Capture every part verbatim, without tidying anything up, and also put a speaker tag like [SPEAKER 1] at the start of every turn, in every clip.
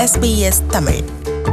[SPEAKER 1] S B S Tamil.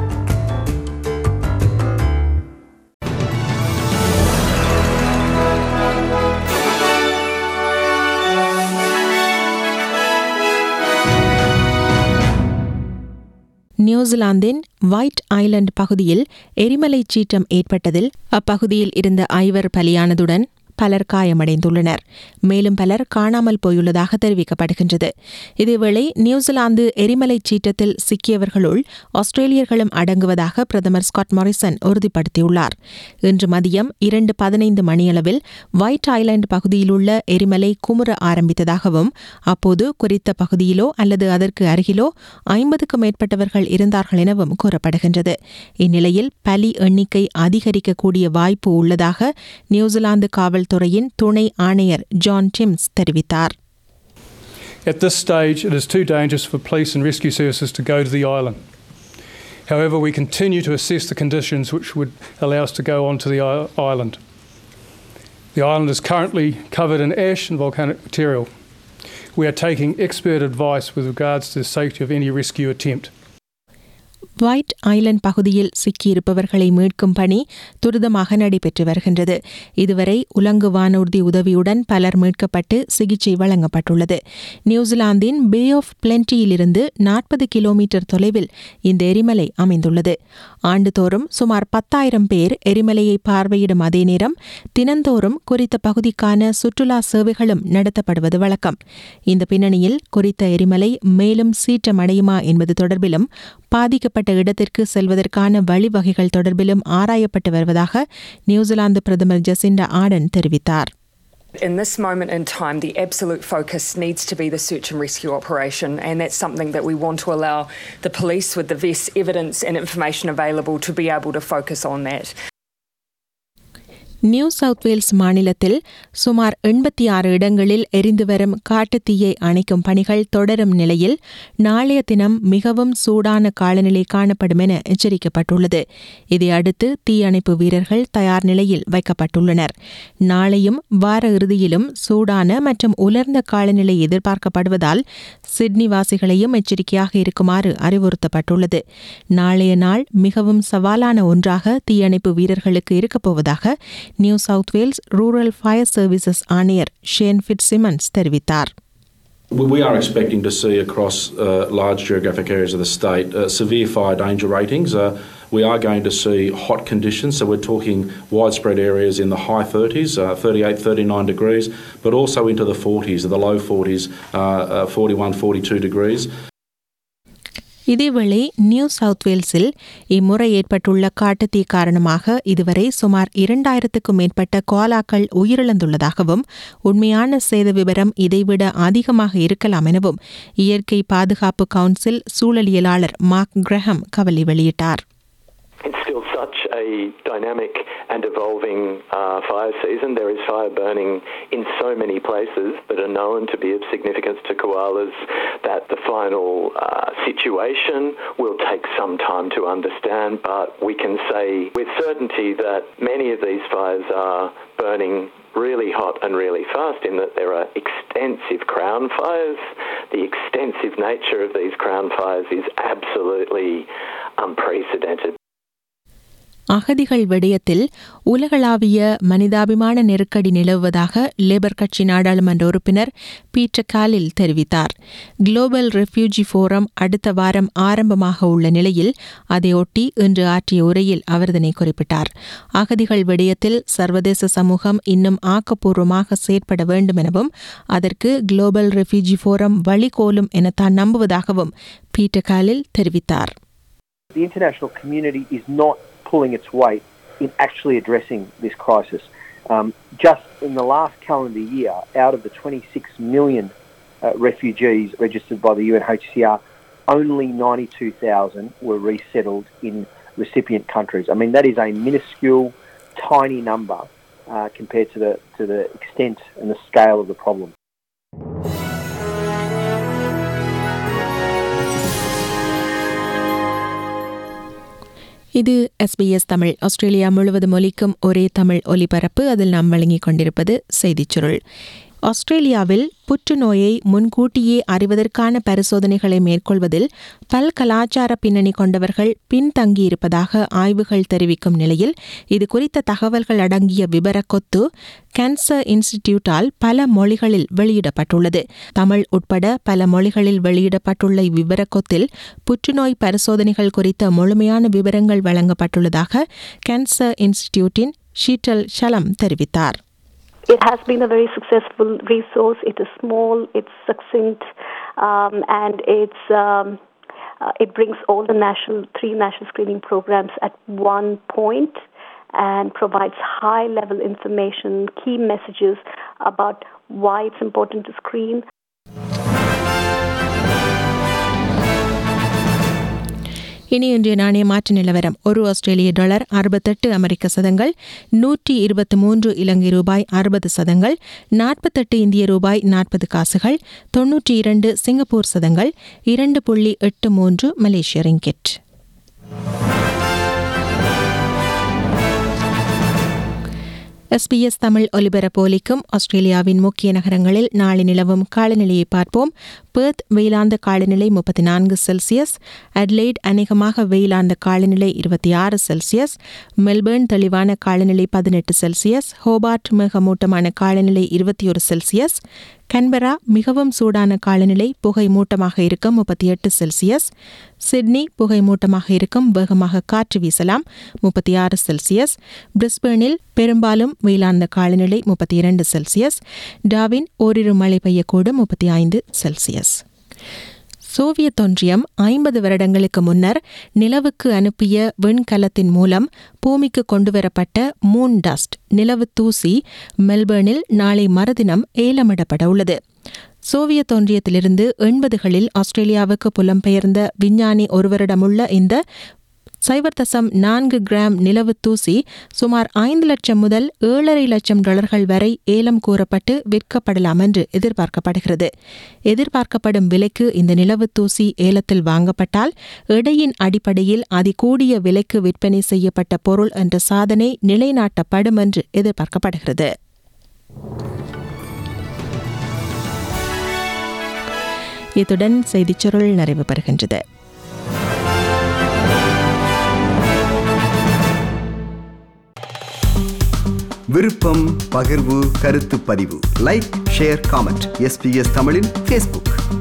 [SPEAKER 1] நியூசிலாந்தின் White Island பகுதியில் எரிமலை சீற்றம் ஏற்பட்டதில் அப்பகுதியில் இருந்த ஐவர் பலியானதுடன் பலர் காயமடைந்துள்ளனர். மேலும் பலர் காணாமல் போயுள்ளதாக தெரிவிக்கப்படுகின்றது. இதேவேளை நியூசிலாந்து எரிமலை சீற்றத்தில் சிக்கியவர்களுள் ஆஸ்திரேலியர்களும் அடங்குவதாக பிரதமர் ஸ்காட் மாரிசன் உறுதிப்படுத்தியுள்ளார். இன்று மதியம் இரண்டு பதினைந்து மணியளவில் வைட் ஐலண்ட் பகுதியில் உள்ள எரிமலை குமுற ஆரம்பித்ததாகவும் அப்போது குறித்த பகுதியிலோ அல்லது அதற்கு அருகிலோ ஐம்பதுக்கும் மேற்பட்டவர்கள் இருந்தார்கள் எனவும் கூறப்படுகின்றது. இந்நிலையில் பலி எண்ணிக்கை அதிகரிக்கக்கூடிய வாய்ப்பு உள்ளதாக நியூசிலாந்து காவல் துறையின் துணை ஆணையர் ஜான் டிம்ஸ் தெரிவித்தார்.
[SPEAKER 2] At this stage, it is too dangerous for police and rescue services to go to the island. However, we continue to assess the conditions which would allow us to go onto the island. The island is currently covered in ash and volcanic material. We are taking expert advice with regards to the safety of any rescue attempt.
[SPEAKER 1] White Island பகுதியில் சிக்கியிருப்பவர்களை மீட்கும் பணி துரிதமாக நடைபெற்று வருகின்றது. இதுவரை உலங்கு வானூர்தி உதவியுடன் பலர் மீட்கப்பட்டு சிகிச்சை வழங்கப்பட்டுள்ளது. நியூசிலாந்தின் பே ஆஃப் பிளென்டியிலிருந்து நாற்பது கிலோமீட்டர் தொலைவில் இந்த எரிமலை அமைந்துள்ளது. ஆண்டுதோறும் சுமார் பத்தாயிரம் பேர் எரிமலையை பார்வையிடும் அதே நேரம் தினந்தோறும் குறித்த பகுதிக்கான சுற்றுலா சேவைகளும் நடத்தப்படுவது வழக்கம். இந்த பின்னணியில் குறித்த எரிமலை மேலும் சீற்றமடையுமா என்பது தொடர்பிலும் பாதிக்கப்பட்ட இடத்திற்கு செல்வதற்கான வழிவகைகள் தொடர்பிலும் ஆராயப்பட்டு வருவதாக நியூசிலாந்து பிரதமர் ஜசிண்டா ஆர்டன் தெரிவித்தார்.
[SPEAKER 3] In this moment in time, the absolute focus needs to be the search and rescue operation, and that's something that we want to allow the police with the best evidence and information available to be able to focus on that. New South Wales மாநிலத்தில் சுமார் எண்பத்தி ஆறு இடங்களில் எரிந்து வரும் காட்டுத்தீயை அணைக்கும் பணிகள் தொடரும் நிலையில் நாளைய தினம் மிகவும் சூடான காலநிலை காணப்படும் என எச்சரிக்கப்பட்டுள்ளது. இதையடுத்து தீயணைப்பு வீரர்கள் தயார் நிலையில் வைக்கப்பட்டுள்ளனர். நாளையும் வார இறுதியிலும் சூடான மற்றும் உலர்ந்த காலநிலை எதிர்பார்க்கப்படுவதால் சிட்னி வாசிகளையும் எச்சரிக்கையாக இருக்குமாறு அறிவுறுத்தப்பட்டுள்ளது. நாளைய நாள் மிகவும் சவாலான ஒன்றாக தீயணைப்பு வீரர்களுக்கு இருக்கப்போவதாக New South Wales Rural Fire Services ஆணையர் ஷேன் ஃபிட்ஸிமன்ஸ் தெரிவித்தார்.
[SPEAKER 4] We are expecting to see across uh, large geographic areas of the state uh, severe fire danger ratings. Uh, we are going to see hot conditions, so we're talking widespread areas in the high thirties, uh, thirty-eight, thirty-nine degrees, but also into the forties, the low forties, uh, uh, forty-one, forty-two degrees.
[SPEAKER 1] இதேவேளை New South வேல்ஸில் இம்முறை ஏற்பட்டுள்ள காட்டுத்தீ காரணமாக இதுவரை சுமார் இரண்டாயிரத்துக்கும் மேற்பட்ட கோலாக்கள் உயிரிழந்துள்ளதாகவும் உண்மையான சேத விவரம் இதைவிட அதிகமாக இருக்கலாம் எனவும் இயற்கை பாதுகாப்பு கவுன்சில் சூழலியலாளர் மார்க் கிரஹம் கவலை வெளியிட்டார்.
[SPEAKER 5] It's still such a dynamic and evolving uh, fire season. There is fire burning in so many places that are known to be of significance to koalas that the final uh, situation will take some time to understand, but we can say with certainty that many of these fires are burning really hot and really fast, in that there are extensive crown fires. The extensive nature of these crown fires is absolutely unprecedented.
[SPEAKER 1] அகதிகள் விடயத்தில் உலகளாவிய மனிதாபிமான நெருக்கடி நிலவுவதாக labour கட்சி நாடாளுமன்ற உறுப்பினர் Peter காலில் தெரிவித்தார். குளோபல் ரெஃப்யூஜி ஃபோரம் அடுத்த வாரம் ஆரம்பமாக உள்ள நிலையில் அதையொட்டி இன்று ஆற்றிய உரையில் அவர் இதனை குறிப்பிட்டார். அகதிகள் விடயத்தில் சர்வதேச சமூகம் இன்னும் ஆக்கப்பூர்வமாக செயற்பட வேண்டும் எனவும் அதற்கு குளோபல் ரெஃப்யூஜி ஃபோரம் வழிகோலும் என தான் நம்புவதாகவும் பீட்டர் காலில் தெரிவித்தார்.
[SPEAKER 6] The international community is not pulling its weight in actually addressing this crisis. Um, just in the last calendar year, out of the twenty-six million uh, refugees registered by the U N H C R, only ninety-two thousand were resettled in recipient countries. I mean, that is a minuscule, tiny number uh, compared to the to the extent and the scale of the problem.
[SPEAKER 1] இது S B S Tamil. Australia முழுவதும் ஒலிக்கும் ஒரே தமிழ் ஒலிபரப்பு. அதில் நாம் வழங்கிக் கொண்டிருப்பது செய்திச் சுருள். ஆஸ்திரேலியாவில் புற்றுநோயை முன்கூட்டியே அறிவதற்கான பரிசோதனைகளை மேற்கொள்வதில் பல்கலாச்சார பின்னணி கொண்டவர்கள் பின்தங்கியிருப்பதாக ஆய்வுகள் தெரிவிக்கும் நிலையில் இது குறித்த தகவல்கள் அடங்கிய விபரக்கொத்து கேன்சர் இன்ஸ்டிடியூட்டால் பல மொழிகளில் வெளியிடப்பட்டுள்ளது. தமிழ் உட்பட பல மொழிகளில் வெளியிடப்பட்டுள்ள இவ்விபரக்கொத்தில் புற்றுநோய் பரிசோதனைகள் குறித்த முழுமையான விவரங்கள் வழங்கப்பட்டுள்ளதாக கேன்சர் இன்ஸ்டிடியூட்டின் ஷீட்டல் ஷலம் தெரிவித்தார்.
[SPEAKER 7] It has been a very successful resource. It is small, it's succinct, um, and it's um, uh, it brings all the national three national screening programs at one point and provides high-level information, key messages about why it's important to screen.
[SPEAKER 1] இனி இன்றைய நாணய மாற்று நிலவரம். ஒரு ஆஸ்திரேலிய dollar அறுபத்தெட்டு அமெரிக்க சதங்கள், நூற்றி இருபத்தி மூன்று இலங்கை ரூபாய் அறுபது சதங்கள், நாற்பத்தெட்டு இந்திய ரூபாய் நாற்பது காசுகள், தொன்னூற்றி இரண்டு சிங்கப்பூர் சதங்கள், இரண்டு புள்ளி எட்டு மூன்று மலேசிய ரிங்கிட். எஸ்பிஎஸ் தமிழ் ஒலிபரப்போலிக்கும் ஆஸ்திரேலியாவின் முக்கிய நகரங்களில் நாளை நிலவும் காலநிலையை பார்ப்போம். பெர்த் வெயிலாந்த காலநிலை முப்பத்தி நான்கு செல்சியஸ், அட்லைட் அநேகமாக வெயிலாந்த காலநிலை இருபத்தி ஆறு செல்சியஸ், மெல்பர்ன் தெளிவான காலநிலை பதினெட்டு செல்சியஸ், ஹோபார்ட் மேகமூட்டமான காலநிலை இருபத்தி ஒரு செல்சியஸ், கன்பரா மிகவும் சூடான காலநிலை புகை மூட்டமாக இருக்கும் முப்பத்தி எட்டு செல்சியஸ், சிட்னி புகை மூட்டமாக இருக்கும் வேகமாக காற்று வீசலாம் முப்பத்தி ஆறு செல்சியஸ், பிரிஸ்பேனில் பெரும்பாலும் வெயிலாந்த காலநிலை முப்பத்தி இரண்டு செல்சியஸ், டார்வின் ஓரிரு மழை பெய்யக்கூடும் முப்பத்தி ஐந்து செல்சியஸ். சோவியத் ஒன்றியம் ஐம்பது வருடங்களுக்கு முன்னர் நிலவுக்கு அனுப்பிய விண்கலத்தின் மூலம் பூமிக்கு கொண்டுவரப்பட்ட மூன் டஸ்ட் நிலவு தூசி மெல்பர்னில் நாளை மறுதினம் ஏலமிடப்பட உள்ளது. சோவியத் ஒன்றியத்திலிருந்து எண்பதுகளில் ஆஸ்திரேலியாவுக்கு புலம்பெயர்ந்த விஞ்ஞானி ஒருவரிடமுள்ள இந்த சைபர் தசம் நான்கு கிராம் நிலவு தூசி சுமார் ஐந்து லட்சம் முதல் ஏழரை லட்சம் டாலர்கள் வரை ஏலம் கூறப்பட்டு விற்கப்படலாம் என்று எதிர்பார்க்கப்படுகிறது. எதிர்பார்க்கப்படும் விலைக்கு இந்த நிலவு தூசி ஏலத்தில் வாங்கப்பட்டால் எடையின் அடிப்படையில் அதிகூடிய விலைக்கு விற்பனை செய்யப்பட்ட பொருள் என்ற சாதனை நிலைநாட்டப்படும் என்று எதிர்பார்க்கப்படுகிறது. இத்துடன் செய்திச் சுருள் நிறைவு பெறுகின்றது.
[SPEAKER 8] விருப்பம், பகிர்வு, கருத்து பதிவு, லைக், ஷேர், காமெண்ட். எஸ்பிஎஸ் தமிழின் ஃபேஸ்புக்.